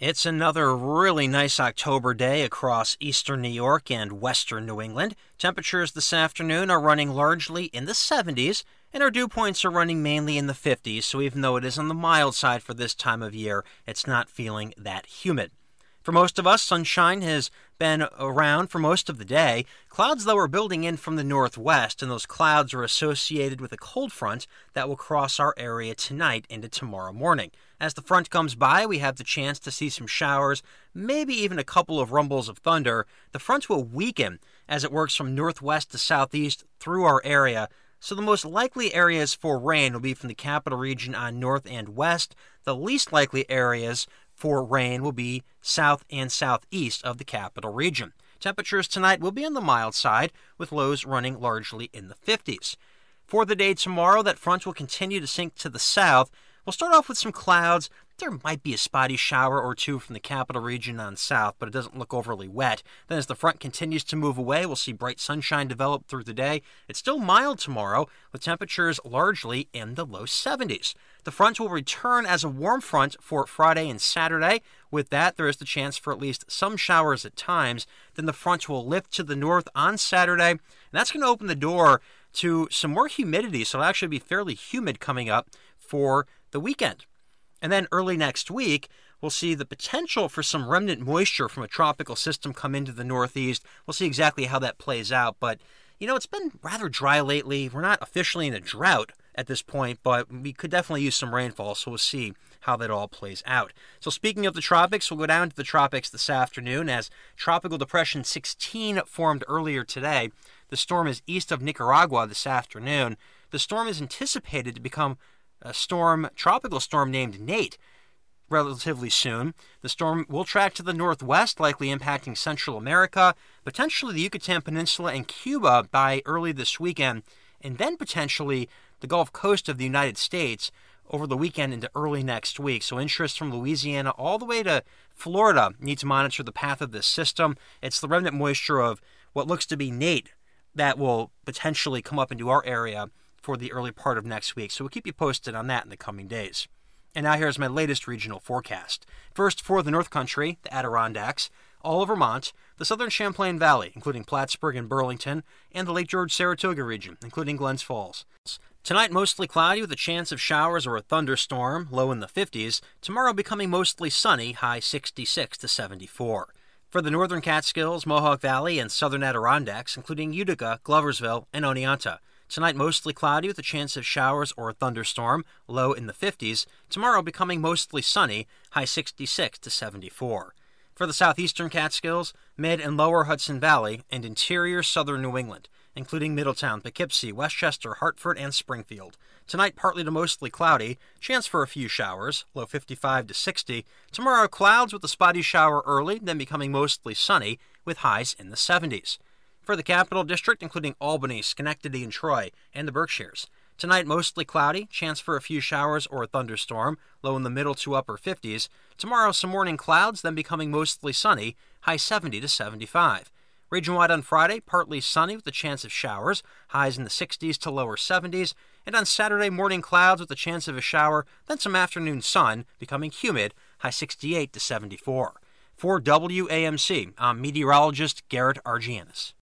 It's another really nice October day across eastern New York and western New England. Temperatures this afternoon are running largely in the 70s, and our dew points are running mainly in the 50s, so even though it is on the mild side for this time of year, it's not feeling that humid. For most of us, sunshine has been around for most of the day. Clouds, though, are building in from the northwest, and those clouds are associated with a cold front that will cross our area tonight into tomorrow morning. As the front comes by, we have the chance to see some showers, maybe even a couple of rumbles of thunder. The front will weaken as it works from northwest to southeast through our area, so the most likely areas for rain will be from the capital region on north and west. The least likely areas for rain will be south and southeast of the capital region. Temperatures tonight will be on the mild side, with lows running largely in the 50s. For the day tomorrow, that front will continue to sink to the south. We'll start off with some clouds. There might be a spotty shower or two from the capital region on south, but it doesn't look overly wet. Then as the front continues to move away, we'll see bright sunshine develop through the day. It's still mild tomorrow, with temperatures largely in the low 70s. The front will return as a warm front for Friday and Saturday. With that, there is the chance for at least some showers at times. Then the front will lift to the north on Saturday, and that's going to open the door to some more humidity, so it'll actually be fairly humid coming up for the weekend. And then early next week, we'll see the potential for some remnant moisture from a tropical system come into the northeast. We'll see exactly how that plays out, but it's been rather dry lately. We're not officially in a drought at this point, but we could definitely use some rainfall, so we'll see how that all plays out. So speaking of the tropics, we'll go down to the tropics this afternoon as Tropical Depression 16 formed earlier today. The storm is east of Nicaragua this afternoon. The storm is anticipated to become a tropical storm named Nate relatively soon. The storm will track to the northwest, likely impacting Central America, potentially the Yucatan Peninsula and Cuba by early this weekend, and then potentially the Gulf Coast of the United States over the weekend into early next week. So interest from Louisiana all the way to Florida need to monitor the path of this system. It's the remnant moisture of what looks to be Nate that will potentially come up into our area for the early part of next week. So we'll keep you posted on that in the coming days. And now here's my latest regional forecast. First, for the North Country, the Adirondacks, all of Vermont, the southern Champlain Valley, including Plattsburgh and Burlington, and the Lake George-Saratoga region, including Glens Falls. Tonight, mostly cloudy with a chance of showers or a thunderstorm, low in the 50s. Tomorrow, becoming mostly sunny, high 66 to 74. For the northern Catskills, Mohawk Valley, and southern Adirondacks, including Utica, Gloversville, and Oneonta. Tonight, mostly cloudy with a chance of showers or a thunderstorm, low in the 50s. Tomorrow, becoming mostly sunny, high 66 to 74. For the southeastern Catskills, mid and lower Hudson Valley, and interior southern New England, including Middletown, Poughkeepsie, Westchester, Hartford, and Springfield. Tonight, partly to mostly cloudy, chance for a few showers, low 55 to 60. Tomorrow, clouds with a spotty shower early, then becoming mostly sunny, with highs in the 70s. For the Capital District, including Albany, Schenectady, and Troy, and the Berkshires. Tonight, mostly cloudy, chance for a few showers or a thunderstorm, low in the middle to upper 50s. Tomorrow, some morning clouds, then becoming mostly sunny, high 70 to 75. Region-wide on Friday, partly sunny with a chance of showers, highs in the 60s to lower 70s. And on Saturday, morning clouds with a chance of a shower, then some afternoon sun, becoming humid, high 68 to 74. For WAMC, I'm meteorologist Garrett Argianis.